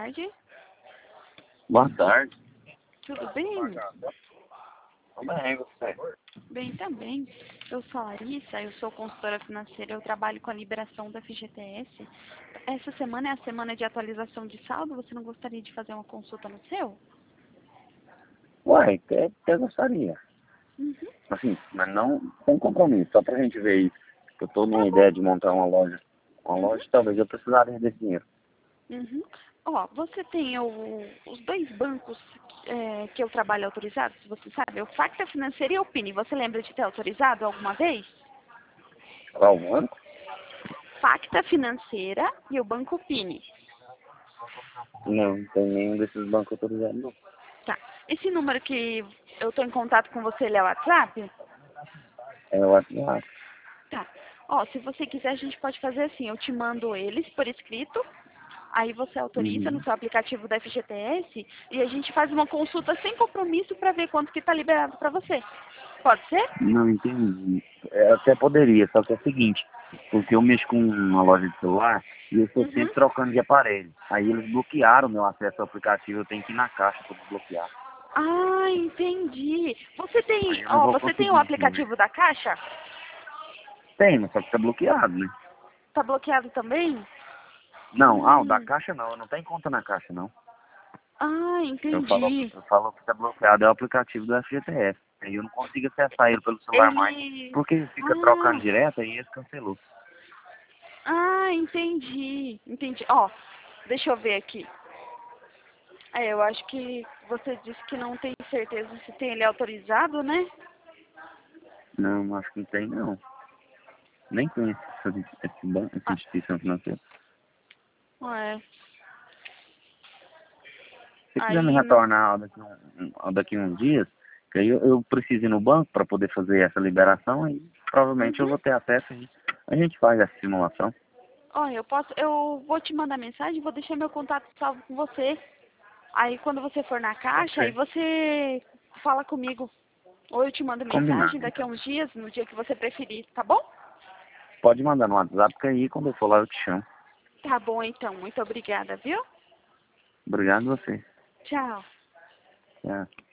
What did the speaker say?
tarde. Boa tarde. Tudo bem? Tudo bem, você? Bem também. Eu sou a Larissa, eu sou consultora financeira, eu trabalho com a liberação da FGTS. Essa semana é a semana de atualização de saldo, você não gostaria de fazer uma consulta no seu? Uai, até gostaria. Uhum. Assim, mas não com compromisso, só pra gente ver isso. Eu tô Tá numa bom. ideia de montar uma loja. Uma Uhum. loja, talvez eu precisaria desse dinheiro. Uhum. Ó, você tem os dois bancos que eu trabalho autorizados, você sabe? O Facta Financeira e o PIN. Você lembra de ter autorizado alguma vez? Qual banco? Facta Financeira e o Banco PIN. Não tem nenhum desses bancos autorizados, não. Tá. Esse número que eu estou em contato com você, ele é o WhatsApp? É o WhatsApp. Tá. Ó, se você quiser, a gente pode fazer assim. Eu te mando eles por escrito. Aí você autoriza no Uhum. seu aplicativo da FGTS e a gente faz uma consulta sem compromisso para ver quanto que está liberado para você. Pode ser? Não entendi. Até poderia, só que é o seguinte, porque eu mexo com uma loja de celular e eu estou Uhum. sempre trocando de aparelho. Aí eles bloquearam o meu acesso ao aplicativo, eu tenho que ir na caixa para desbloquear. Ah, entendi. Aí eu não Ó, vou você tem o conseguir sim. aplicativo da Caixa? Tem, mas só que tá bloqueado, né? Tá bloqueado também? Não, o da Hum. caixa não, eu não tenho conta na caixa não. Ah, entendi. Eu falo que tá bloqueado, é o aplicativo do FGTS. Aí eu não consigo acessar ele pelo celular mais, Ele. porque fica trocando Ah, direto e esse cancelou. entendi. Entendi. Ó, deixa eu ver aqui. Eu acho que você disse que não tem certeza se tem ele autorizado, né? Não, acho que não tem não. Nem conheço esse banco, essa Ah, instituição financeira. é. Se quiser me Aí não. retornar daqui uns dias, que aí eu preciso ir no banco para poder fazer essa liberação, aí provavelmente eu Uhum. vou ter acesso e a gente faz essa simulação. Ó, eu vou te mandar mensagem, vou deixar meu contato salvo com você. Aí quando você for na caixa, aí Ok. você fala comigo. Ou eu te mando mensagem Combinado, daqui a então. uns dias, no dia que você preferir, tá bom? Pode mandar no WhatsApp, que aí quando eu for lá eu te chamo. Tá bom então, muito obrigada, viu? Obrigado a você. Tchau. Tchau.